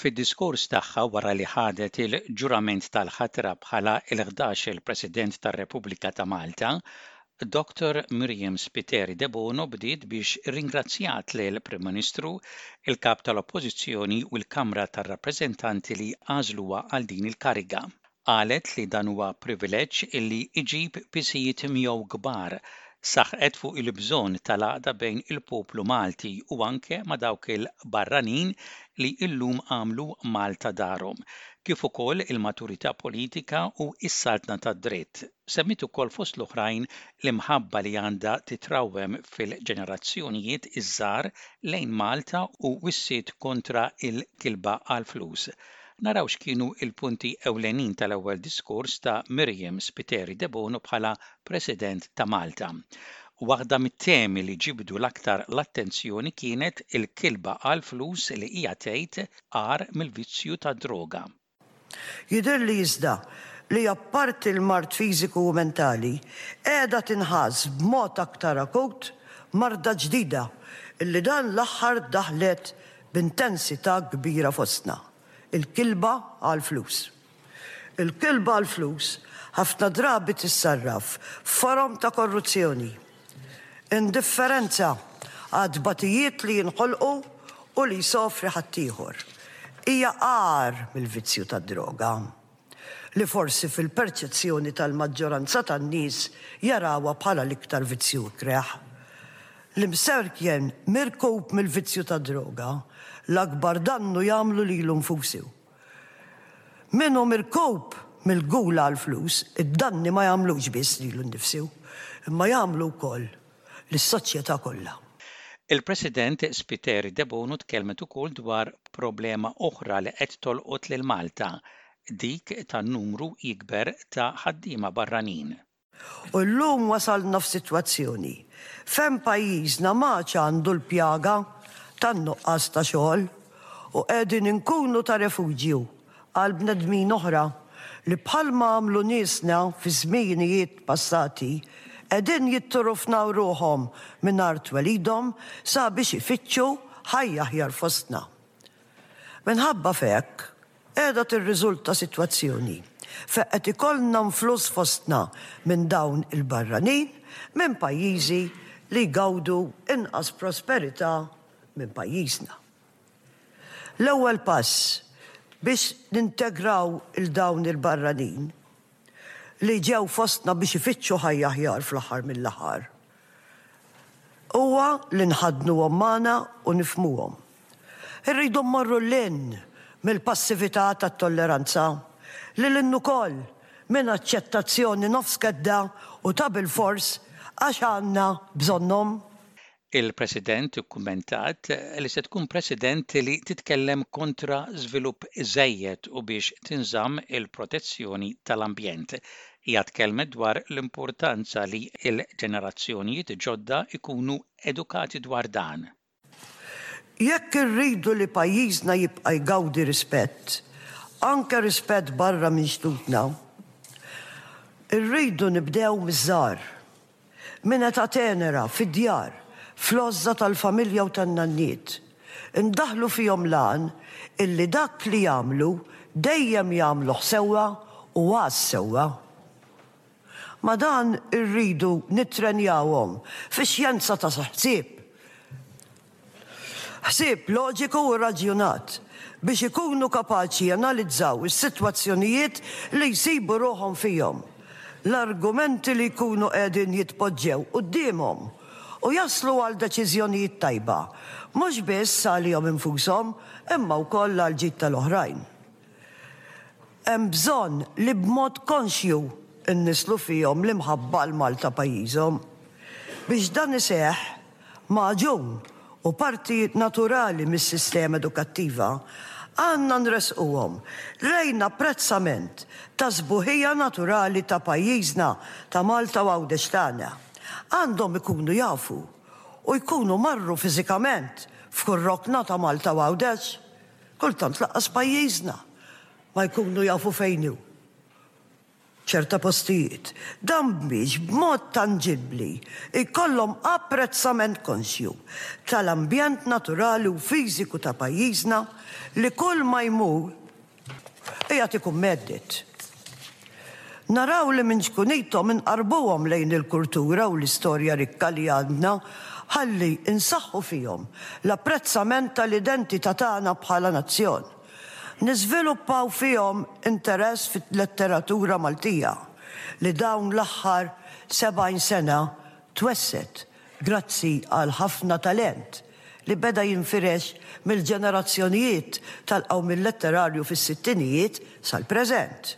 Fid-diskors tagħha wara li ħadet il-ġurament tal-ħatra bħala l-11 il-President tar-Repubblika ta' Malta, Dr. Miriam Spiteri De Bono bdiet biex irringrazzjat lill-Prim Ministru, il-Kap tal-Oppożizzjoni u l-Kamra tar-Rappreżentanti li għażluha għal din il-kariga. Qalet li dan huwa privileġġ illi jġib pisijiet miegħu kbar, saħqet fuq il-bżonn tal-għaqda bejn il-poplu Malti u anke ma' dawk il-barranin li llum għamlu Malta darhom, kif ukoll il-maturità politika u s-saltna tad-dritt. Semmit ukoll fost l-oħrajn l-imħabba li għandha titrawwem fil-ġenerazzjonijiet iż-żgħar lejn Malta u wissiet kontra il-kilba għall-flus. Naraw x'kienu il-punti ewlenin tal-ewwel diskors ta' Miriam Spiteri De Bono bħala President ta' Malta. Waħda mit-temi li ġibdu l-aktar l-attenzjoni kienet il-kilba għall-flus li hija tgħid għar mill-vizzju tad-droga. Jidher li iżda li apparti l-mart fiżiku u mentali qiegħda tinħass b'mod aktar akut marda ġdida illi dan l-aħħar daħlet b'intensità kbira fostna. Il-kilba għall-flus. Il-kilba għall-flus ħafna drabi tissarraf f'forom ta' korruzzjoni, indifferenza għad batijiet li jinħolqu u li jsofri ħaddieħor. Hija għar mill-vizzju tad-droga li forsi fil-perċezzjoni tal-maġġoranza tan-nies jarawha bħala l-iktar vizzju kreħ. L-imserkjen mirkub mill-vizzju tad-droga l-akbar dannu jagħmlu lilu nfushom. Minnu mirkub mill-gula għall-flus, id-danni ma jagħmlux biss lilu nnifsu, imma jagħmlu wkoll lis-soċjetà kollha. Il-President Spiteri De Bono tkellmet ukoll dwar problema oħra li qed tolqot lil Malta, dik tan-numru jikber ta' ħaddiema barranin. U llum wasalna f'sitwazzjoni fejn pajjiżna maċ għandu l-pjaga tan-nuqqas ta' xogħol u qegħdin inkunu ta' refuġju għal bnedmin oħra li bħalma għamlu niesna fi żmienijiet passati qegħdin jitturufnaw ruħhom mingħajr twelidhom sabiex ifittxu ħajja aħjar fostna. Minħabba f'hekk qiegħda tirriżulta sitwazzjoni fejn qed ikollna nfluss fostna minn dawn il-barranin minn pajjiżi li jgawdu inqas prosperità minn pajjiżna. L-ewwel pass biex nintegraw il-dawn il-barranin li ġew fostna biex ifittxu ħajja aħjar fl-aħħar mill-aħħar huwa li nħadnuhom magħna u nifhmuhom. Irridu mmorru lin mill-passività tat-tolleranza lil ukoll minn aċċettazzjoni nofs kedda u ta' bil-fors għax għandna bżonnhom. Il-President ikkummentat li se tkun President li titkellem kontra żvilupp żejjed u biex tinżamm il-protezzjoni tal-ambjent. Hija tkellmet dwar l-importanza li l-ġenerazzjonijiet ġodda ikunu edukati dwar dan. Jekk irridu li pajjiżna jibqa' jgawdi rispett, anke rispett barra minn ġdudna, irridu nibdew miż-żgħar, minn età tenera fid-djar, fl-għożża tal-familja u tan-nanniet. Indaħlu fihom lan illi dak li jagħmlu dejjem jagħmluh sewwa u għas sewwa. Ma dan irridu nittrenjawhom fix-xjenza ta' ħsieb. Ħsieb loġiku u raġunat biex ikunu kapaċi janalizzaw is-sitwazzjonijiet li jsibu ruħhom fihom. L-argumenti li jkunu qegħdin jitpoġġew qudiemhom u jaslu għal deċiżjonijiet tajba, mhux biss għalihom infushom, imma wkoll għal ġid tal-oħrajn. Hemm bżonn li b'mod konxju nnislu fihom l-imħabba l-Malta pajjiżhom. Biex dan iseħħ maġun u partijiet naturali mis-sistema edukattiva għandna nresquhom lejn apprezzament ta' sbuħija naturali ta' pajjiżna ta' Malta u għawdex tagħna. Għandhom ikunu jafu u jkunu marru fiżikament f'kurrokna ta' Malta u għawdex, kultant laqqas pajjiżna ma jkunu jafu fejn hu. ċerta postijiet, dan biex b'mod tangibli ikollhom apprezzament konxju tal-ambjent naturali u fiżiku ta' pajjiżna li kull ma jmur qiegħed ikun medded. Naraw li minn xkunejthom inqarbuhom lejn il-kultura u l-istorja rikka li għandna ħalli insaħħu fihom l-apprezzament tal-identità tagħna bħala nazzjon. Niżviluppaw fihom interess fit-letteratura Maltija li dawn l-aħħar 70 sena twesset grazzi għal ħafna talent li beda jinfirex mill-ġenerazzjonijiet tal-qawm letterarju fis-sittinijiet sal-preżent.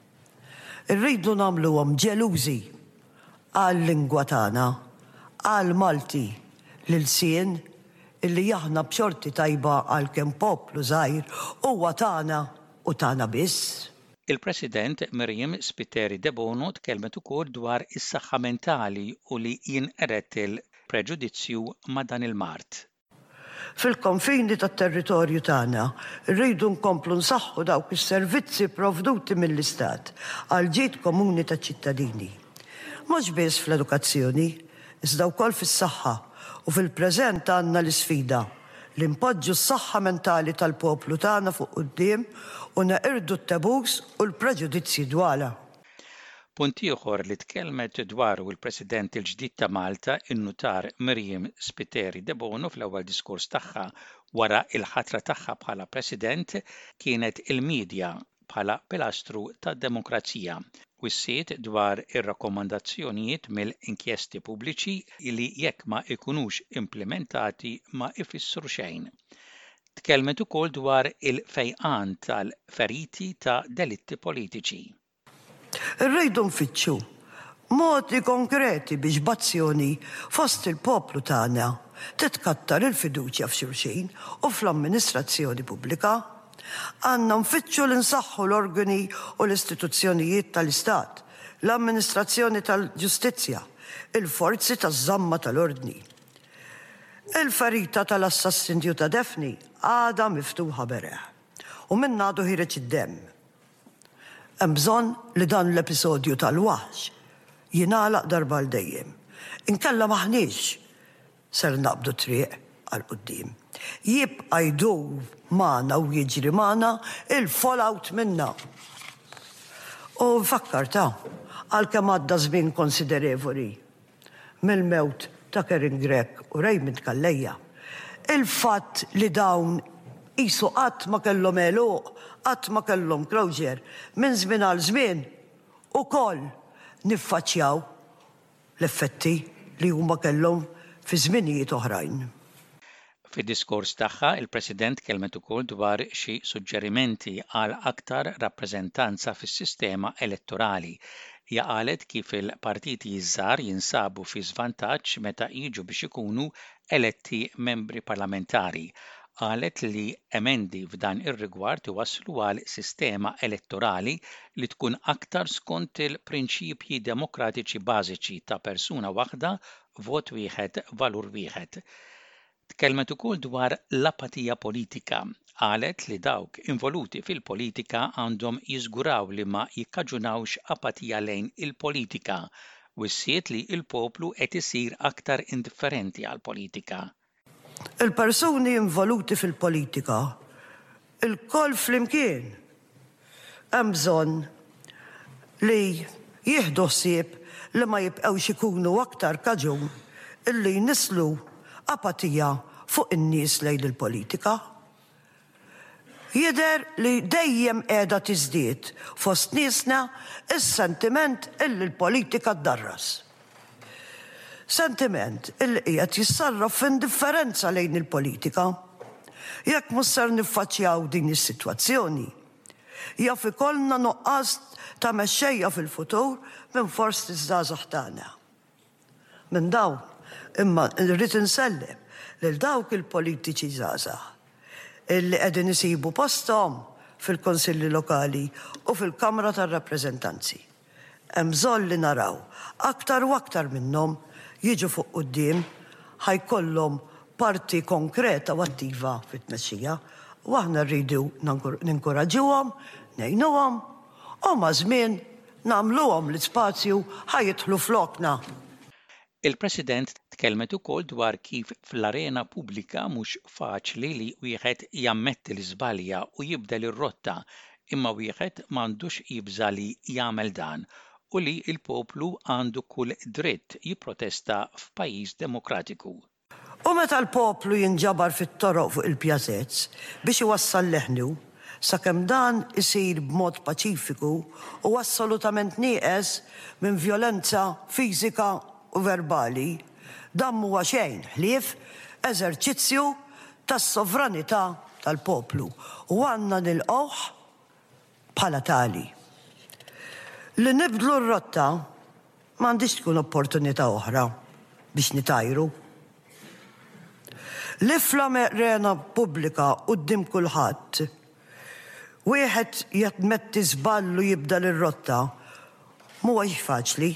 Irridu nagħmluhom ġelużi għall-lingwa tagħna, għall-Malti l-sien illi jaħna b'xorti tajba għalkemm poplu żgħir huwa tagħna u tagħna biss. Il-President Miriam Spiteri De Bono tkellmet ukoll dwar is-saħħa mentali u li jinqeret il-preġudizzju ma' dan il-mart. Fil-konfini tat-territorju tagħna rridu nkomplu nsaħħu dawk is-servizzi provduti mill-Istat għal ġid komuni taċ-ċittadini. Mhux biss fl-edukazzjoni, iżda wkoll fis-saħħa u fil-preżent għandna l-isfida li npoġġu s-saħħa mentali tal-poplu tagħna fuq quddiem u neqirdu t-tabus u l-preġudizzji dwarha. Punt ieħor li tkellmet dwaru il-President il-ġdid ta' Malta in-Nutar Miriam Spiteri De Bono fl-ewwel diskors tagħha wara il-ħatra tagħha bħala President kienet il-medja bħala pilastru tad-demokrazija u ssiet dwar ir-rakkomandazzjonijiet mill-inkjesti pubbliċi li jekk ma jkunux implementati ma ifissru xejn. Tkellmet ukoll dwar il-fejqan tal-feriti ta' delitti politiċi. Irridu nfittxu modi konkreti biex b'azzjoni fost il-poplu tagħna titkattar il-fiduċja f'xulxin u fl-amministrazzjoni pubblika. Għandna nfittxu li nsaħħu l-organi u l-istituzzjonijiet tal-Istat, l-amministrazzjoni tal-ġustizzja, il-forzi taż-żamma tal-ordni. Il-ferita tal-assassinju ta' Defni għadha miftuħa bereħ u minn għadu ħireġ id-demm. Hemm bżonn li dan l-episodju tal-waħx jingħalaq darba l dejjem. Inkella maħniex ser naqbdu triq għal quddiem. Jibqa' jdur magħna u jiġri magħna il-fallout minna. U fakkar ta' għalkemm għadda żmien konsiderevoli mill-mewt ta' Kering Grek u Raymond Kallejja. Il-fatt li dawn qisu qatt ma kellhom għeluq, qatt ma kellhom closure minn żmien għal żmien ukoll niffaċċjaw l-effetti li huma kellhom fi żminijiet oħrajn. Fid-diskors tagħha, il-President kellmet ukoll dwar xi suġġerimenti għal aktar rappreżentanza fis-sistema elettorali. Hija qalet kif il-partiti żgħar jinsabu fi żvantaġġ meta jiġu biex ikunu eletti membri parlamentari. Qalet li emendi f'dan ir-rigward iwasslu għal sistema elettorali li tkun aktar skont il-prinċipji demokratiċi bażiċi ta' persuna waħda, vot wieħed, valur wieħed. Tkellmet ukoll dwar l-apatija politika. Qalet li dawk involuti fil-politika għandhom jiżguraw li ma jikkaġunawx apatija lejn il-politika u ssiet li il-poplu qed isir aktar indifferenti għall-politika. Il-persuni involuti fil-politika, il-koll flimkien, hemm bżonn li jieħdu ħsieb li ma jibqgħux ikunu aktar kaġun illi jnislu apatija fuq in-nies lejn il-politika. Jidher li dejjem qiegħda tiżdied fost niesna is-sentiment illi l-politika ddarras. Sentiment illi qiegħed jissarraf f'indifferenza lejn il-politika. Jekk mhux ser niffaċċjaw din is-sitwazzjoni, jaf ikollna nuqqas ta' mexxejja fil-futur minn forsi żgħażagħ tagħna. Minn dawn imma rrid insellem lil dawk il-politiċi żgħażagħ illi qegħdin isibu posthom fil-konsilli lokali u fil-Kamra tar-Rappreżentanzi. Hemm bżonn li naraw aktar u aktar minnhom jiġu fuq quddiem ħajkollhom parti konkreta u attiva fit-tmexxija u aħna rridu ninkoraġġuhom, ngħinuhom u ma' żmien namluhom l-ispazju ħajidħlu flokna. Il-President tkellmet ukoll dwar kif fl-arena pubblika mhux faċli li wieħed jammetti l-iżbalja u jibdel ir-rotta, imma wieħed m'għandux jibża li jagħmel dan u li l-poplu għandu kull dritt jipprotesta f'pajjiż demokratiku. U meta l-poplu jinġabar fit-toroq fuq il-pjazezz biex iwassal leħnu, sakemm dan isir b'mod paċifiku u assolutament nieqes minn vjolenza fiżika u verbali, dan huwa xejn ħlief eżerċizzju tas-sovranità tal-poplu u għandna nilqgħuh bħala tali. Li nibdlu r-rotta m'għandix tkun opportunità oħra biex nitajru. Li fl-arena pubblika quddiem kulħadd wieħed jadmetti żballu jibda l-rotta mhuwiex faċli.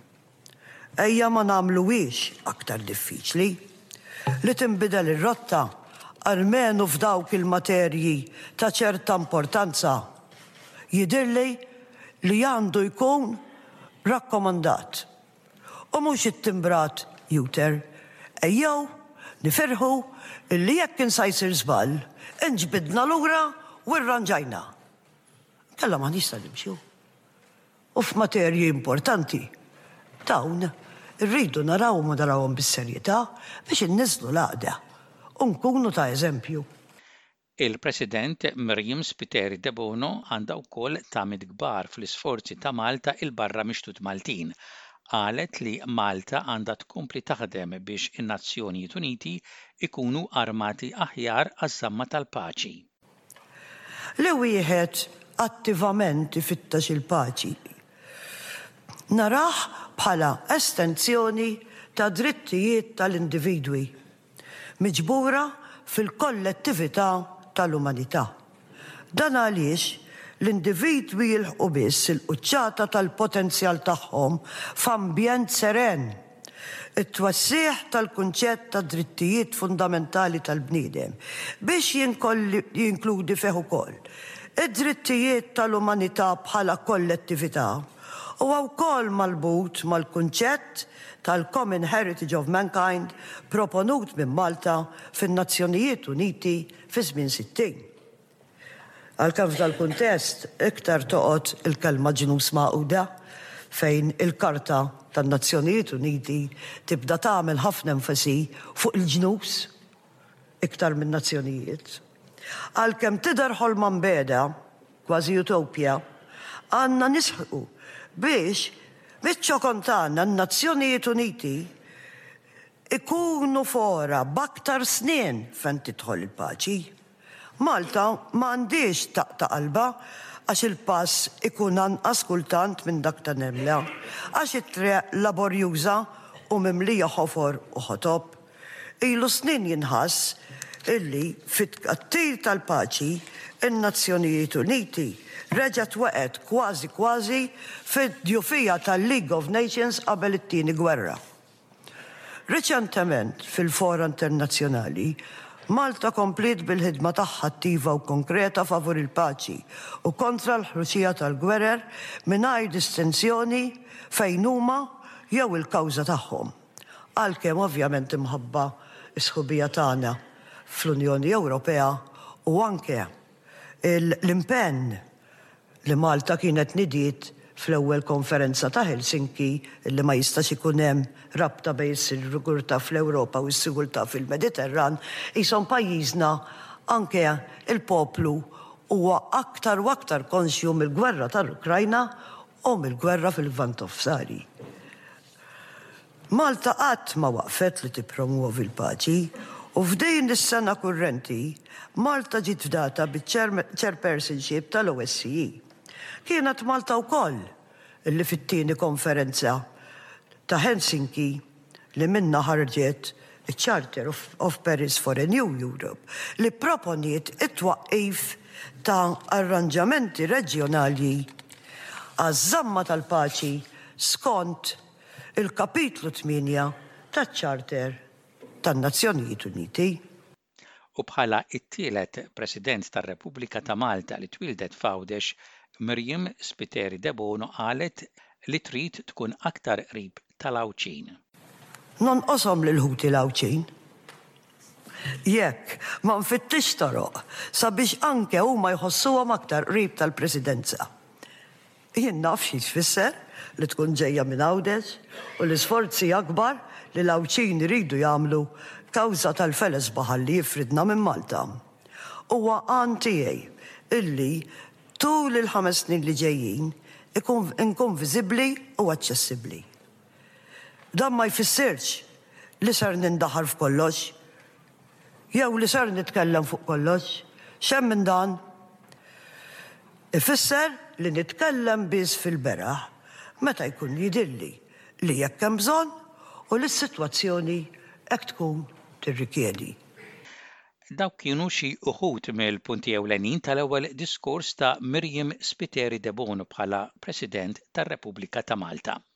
Ejja ma nagħmluhiex aktar diffiċli li tinbidel ir-rotta almenu f'dawk il-materji ta' ċerta importanza jidhirli li għandu jkun rakkomandat u mhux it-timbrat juter. Ejjew nifirħu illi jekk insajsir żball inġbidna lura u rranġajna. Kellha ma nista' nimxu. U f'materji importanti dawn irridu narawhom bis-serjetà biex inniżlu l-għaqda u nkunu ta' eżempju. Il-President Miriam Spiteri de Bono għandha wkoll tagħmel kbar fl-isforzi ta' Malta il-barra mixtut Maltin. Qalet li Malta għandha tkompli taħdem biex in-Nazzjonijiet Uniti ikunu armati aħjar għaż-żamma tal-paċi. Li wieħed attivament ifittex il-paċi naraħ bħala estensjoni ta' drittijiet tal-individwi, miġbura fil-kollettività tal-umanità. Dan għaliex l-individwi jilħqu biss il-quċċata tal-potenzjal tagħhom f'ambjent seren, it-twassieħ tal-kunċett ta' drittijiet fundamentali tal-bniedem biex jinkludi fih ukoll id-drittijiet tal-umanità bħala kollettività u wkoll malbut mal-kunċett tal-Common Heritage of Mankind proponut minn Malta fin-Nazzjonijiet Uniti fi żmien 60. Għalkemm f'dal-kuntest iktar toqgħod il-kelma ġnus magħquda fejn il-Karta tan-Nazzjonijiet Uniti tibda tagħmel ħafna enfasi fuq il-ġnus iktar minn nazzjonijiet. Għalkemm tidher ħolma mbeda, kważi utopja, għandna nisħu biex biċ-ċokontana n-Nazzjonijiet Uniti ikunu fora b'aktar snien fejn tidħol il-paċi. Malta m'għandix taqta' qalba għax il-pass ikun anqas kultant minn dak ta' nemla, għax it-triq laborjuża u mimlija ħofor u ħotob. Ilu snin jinħass illi fit-tqattir tal-paċi in-Nazzjonijiet Uniti reġgħet waqgħet kważi fid-djufija tal-League of Nations qabel it-tieni gwerra. Riċentement fil-fora internazzjonali Malta komplet bil-ħidma tagħha attiva u konkreta favur il-paċi u kontra l-ħruxija tal-gwerer mingħajr distinzjoni fejn huma jew il-kawża tagħhom. Għalkemm ovvjament imħabba s-sħubija tagħna fl-Unjoni Ewropea u anke l-impenn li Malta kienet nidiet fl-ewwel konferenza ta' Helsinki li ma jistax ikun hemm rabta bejn is-sigurtà fl-Ewropa u s-sigurtà fil-Mediterran, ishom pajjiżna anke il-poplu huwa aktar u aktar konxju mill-gwerra tal-Ukrajna u mill-gwerra fil-Lvant Nofsani. Malta qatt ma waqfet li tippromuovi l-paċi u f'din is-sena kurrenti Malta ġiet fdata biċ-chairpersonship tal-OSCE. Kienet Malta wkoll illi fit-tieni konferenza ta' Helsinki li minna ħarġet il-Charter of Paris for a New Europe li proponiet it-twaqqif ta' arranġamenti reġjonali għaż-żamma tal-paċi skont il-kapitlu 8 taċ-Charter tan-Nazzjonijiet Uniti. U bħala it-tielet President tar-Repubblika ta' Malta li twildet f'Għawdex, Miriam Spiteri De Bono qalet li trid tkun aktar qrib tal-Awċin. Nonqoshom lil ħuti l-Awċin. Jekk ma nfittix toroq sabiex anke huma jħossuhom aktar qrib tal-Presidenza. Jien naf xi tfisser li tkun ġejja minn Għawdex u l-isforzi akbar li l-Awċin iridu jagħmlu kawża tal-feles baħal li jifridna minn Malta. Huwa għan tiegħi illi tul il-5 snin li ġejjin inkun viżibbli u aċċessibbli. Dan ma jfissirx li sar nindaħar f'kollox, jew li sar nitkellem fuq kollox, xemm minn dan. Ifisser li nitkellem biss fil-beraħ meta jkun jidilli li jekk hemm bżonn u li s-sitwazzjoni hekk tkun tirrikjedi. Dawk kienu xi uħud mill-punti ewlenin tal-ewwel diskors ta' Miriam Spiteri De Bono bħala President tar-Repubblika ta' Malta.